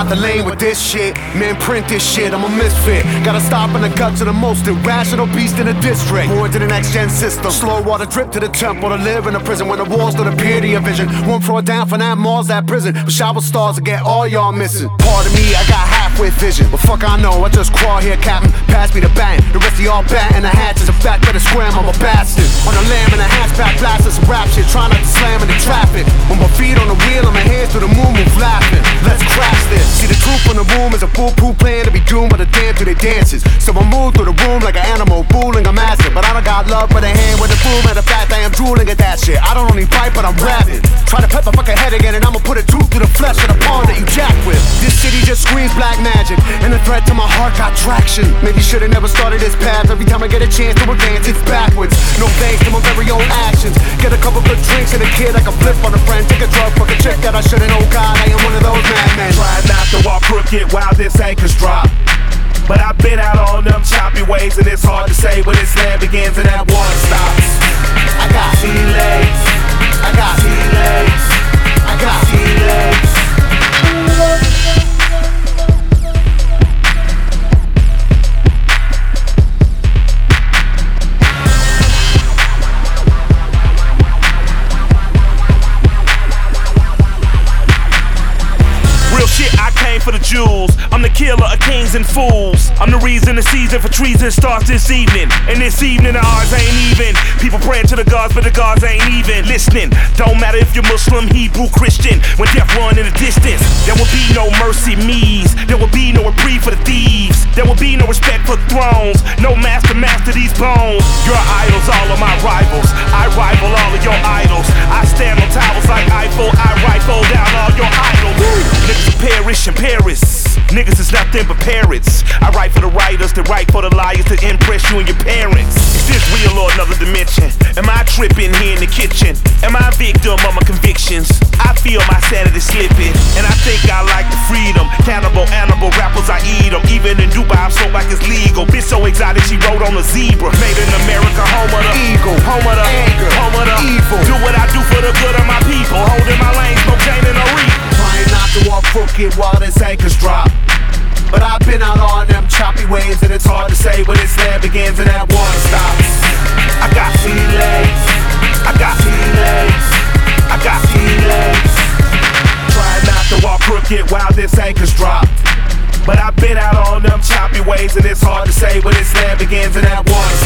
out the lane with this shit. Man, print this shit, I'm a misfit. Gotta stop in the guts of the most irrational beast in the district. More to the next gen system. Slow water drip to the temple. To live in a prison when the walls don't appear to your vision. One floor down from that mall's that prison. But shower stars to get all y'all missing. Part of me, I got halfway vision. But fuck I know, I just crawl here, Captain. Pass me the bang. The rest of y'all batting the hatches. The fact that it's scram, I'm a bastard. On the lamb in a hatchback, blasting some rap shit. Trying not to slam in the traffic. With my feet on the wheel and my hands to the moon, move laughing. Let's crash this. See the truth in the room is a foolproof plan to be doomed by the dance to their dances. So I move through the room like an animal, fooling a master. But I don't got love for the hand with the fool. Matter of fact, I am drooling at that shit. I don't only bite, but I'm rabid. Try to pet my fucking head again, and I'ma put a tooth through the flesh of the pawn that you jack with. This city just screams black magic, and the threat to my heart got traction. Maybe should've never started this path. Every time I get a chance to advance, it's backwards. No thanks to my very own actions. Get a couple good drinks and a kid, I can flip on a friend. Take a drug, fuck a chick that I should've known. God, I am one of those madmen. Try not to walk crooked while this anchor's drop. But I've been out on them choppy ways, and it's hard to say when this land begins and that one stops. I got sea legs, I got sea legs, I got sea legs. Real shit, I came for the jewels. I'm the killer of kings and fools. I'm the reason the season for treason starts this evening. And this evening the odds ain't even. People praying to the gods, but the gods ain't even listening. Don't matter if you're Muslim, Hebrew, Christian. When death run in the distance, there will be no mercy me's. There will be no reprieve for the thieves. There will be no respect for thrones. No master these bones. Your idols, all of my rivals. I rival all of your idols. I stand on towers like Eiffel. I rifle down all your idols. Niggas are perish in Paris. Niggas is nothing but parrots. I write for the writers, that write for the liars, to impress you and your parents. Is this real or another dimension? Am I tripping here in the kitchen? Am I a victim of my convictions? I feel my sanity slipping, and I think I like the freedom. Cannibal, animal rappers, I eat them. Even in Dubai, I'm so like it's legal. Bitch so exotic, she rode on a zebra. Made in America, home of the eagle, home of the anger, home of the evil. Do what I do for the good of my people. Holding my lane, smoke chain and a reef. Trying not to walk crooked while this anchor's drop. But I've been out on them choppy waves, and it's hard to say when this land begins and that one stops. I got sea legs, I got sea legs, I got sea legs. Try not to walk crooked while this anchor's dropped. But I've been out on them choppy waves, and it's hard to say when this land begins and that one